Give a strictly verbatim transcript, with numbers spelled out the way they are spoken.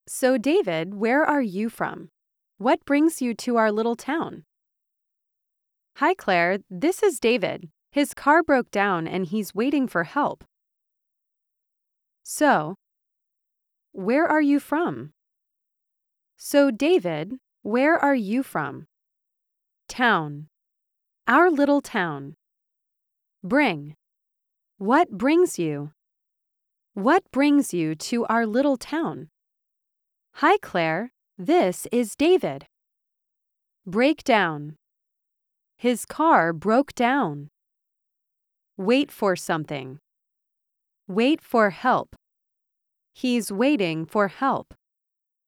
So, David, where are you from? What brings you to our little town? Hi, Claire. This is David. His car broke down and he's waiting for help. So, where are you from? So, David, where are you from? Town. Our little town. Bring. What brings you? What brings you to our little town? Hi, Claire. This is David. Break down. His car broke down. Wait for something. Wait for help. He's waiting for help.